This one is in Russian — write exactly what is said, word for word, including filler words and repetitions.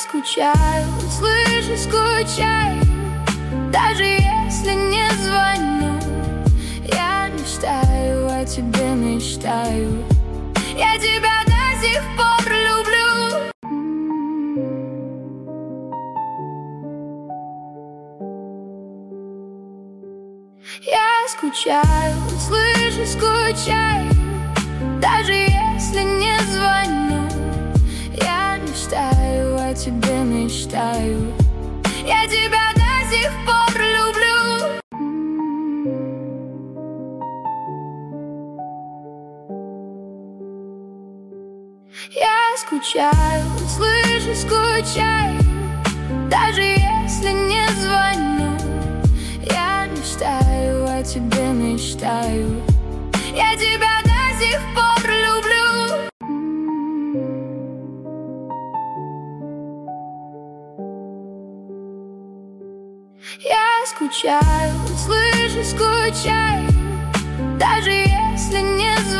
скучаю, слышу, скучаю, даже если не звоню. Я мечтаю о тебе, мечтаю, я тебя до сих пор люблю. Я скучаю, слышу, скучаю, даже если не звоню. Я мечтаю о тебе, мечтаю, я тебя до сих пор люблю. Я скучаю, слышу, скучаю, даже если не звоню. Я мечтаю о тебе, мечтаю, я тебя до сих пор люблю. Я скучаю, слышу, скучаю, даже если не звоню.